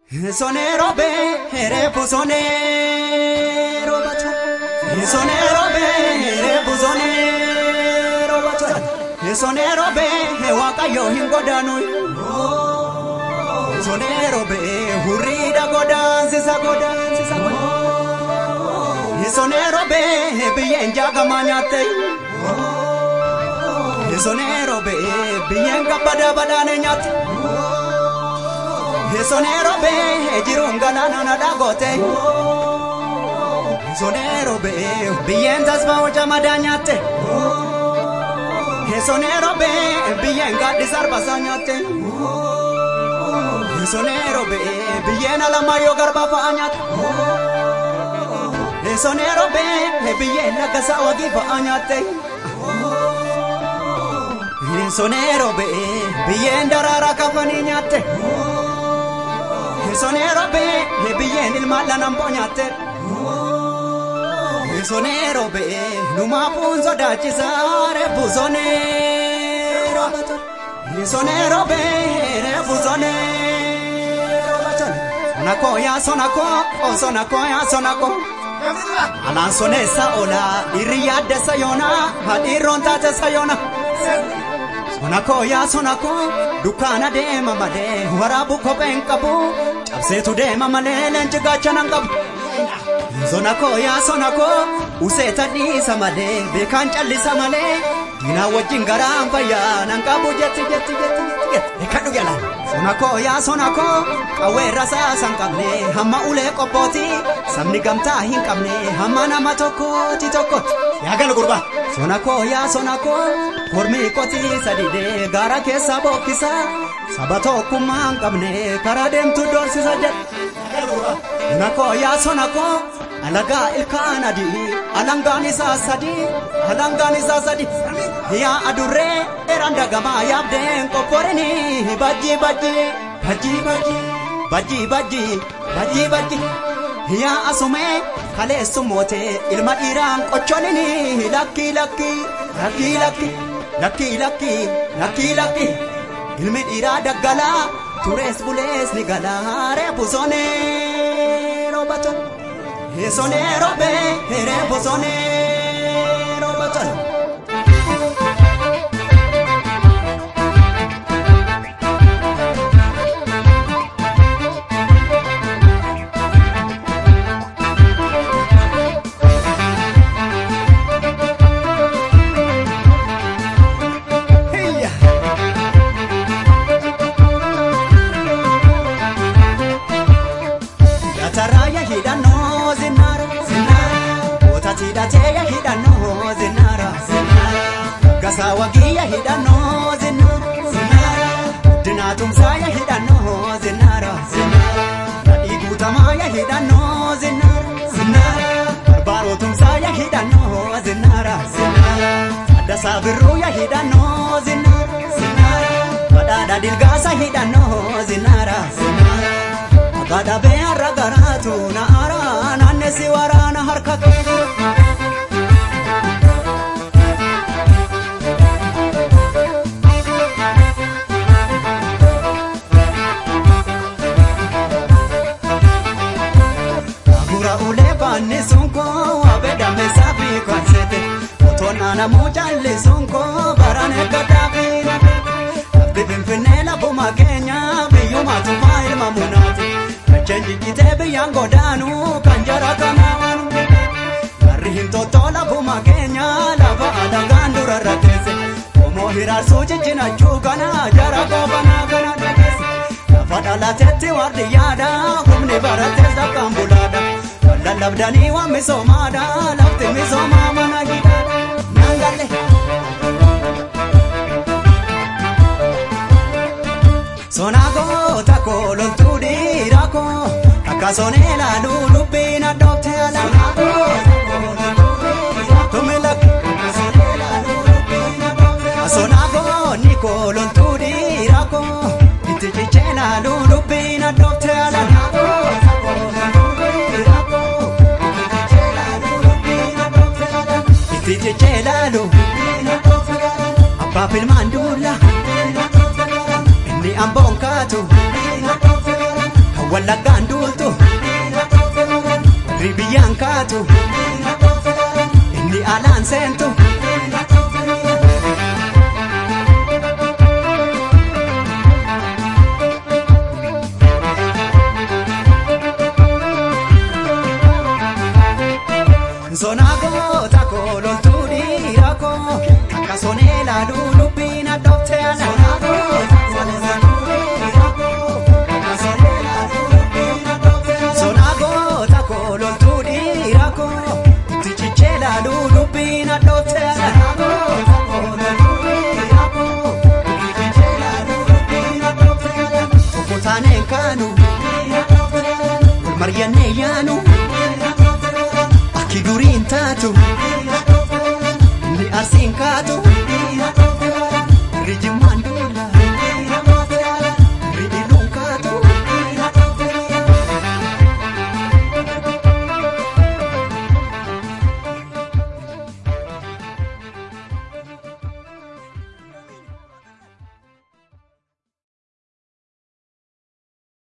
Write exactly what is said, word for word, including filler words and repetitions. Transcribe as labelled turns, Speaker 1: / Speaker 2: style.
Speaker 1: Sonero be, repu sonero bacha. Sonero be, repu sonero bacha. Sonero be, waka yo hingodanu. Sonero be, hurida godan, sisa godan, sisa godan. Sonero be, bien jaga manyate. Sonero be, bien kapada badane nyate. Sonero be, jirunga na na dagote. Sonero be, bien tasba uja madanyate. Sonero be, bien gadi sarba sanyate. Sonero be, bien alamayo garba faanyate. Sonero be, bien nagasa wagi faanyate. Sonero be, bien darara kafani nyate. Sonero be, bien il malana mpoñate. Sonero be, numa punzo da cisare buzonero. Sonero be, buzonero. Sonako ya sonako, oh sonako ya sonako. Alan sonesa ola, iriyade sayona, hadironta te sayona. Sonako ya sonako, dukana de mamade, warabu kopen kabu, absetu de mamale lenjiga chanangab. Sonako ya sonako, useta di samade, bekan chali samale, dina wajin garam paya, nangabu jeti jeti jeti jeti, ekadu gala. Sonako ya sonako, awe rasa sangkamne, hama ule kopoti, samni gamta hinkamne, hama nama toko titoko. Ya galo kurba. Sonako ya sonako, kormi koti sadide, gara kesa bokisa, sabato kumangkamne, karadem tu dorsi saja. Sonako ya sonako, alaga ilkanadi, alangani sasadi, alangani sasadi. Ya adure, eranda gama yabden koporeni, baji baji, baji baji, baji baji, baji baji. Ya asume, kale sumote, ilma iram kochonini, laki laki, laki laki, laki laki, laki laki. Ilmi irada gala, tures bules ni gala, repu sonero baton. Sonero be, repu sonero baton. Taraya hidano zinara zinara otati dateya hidano zinara zinara gasawagiya hidano zinara zinara dinatum saya hidano zinara zinara igutamaya hidano zinara zinara barotum saya hidano zinara zinara dasabiruya hidano zinara zinara badada dilgasa hidano zinara zinara Gada be aragaratu na ara nanne siwara na harkatu. Agura ule bani sunko abeda mesabi kwansete. Otona na mujali sunko barane gadabi. Bibin finela buma Kenya biyuma tumail mamunati. Change kitabe yango danu kanjara kanawan Arihin totola buma Kenya lava ada gandura ratese Omo hira soche jina chugana jara gobana gana dagese Lafada la tete wardi yada humne baratesa kambulada Wala labdani wa misomada lafte misomama na gidada Nangale Sonago tako lontudi rako Takasonela lulupina dokte alanago Tumelak Sonago niko lontudi rako Itichichena lulupina dokte alanago Itichichena lulupina dokte alanago Apapil mandula Ni ambong katu wallaggaan duultu ribiyyaan kaatu inni alaan seentu Sonago tako loltudi rako kasone la lubina doptea sonago sonago tako loltudi rako tichichela lubina doptea sonago tako loltudi rako tichichela lubina doptea kokotane kanu mariane yanu Kidurin tatu, ni arsin katu.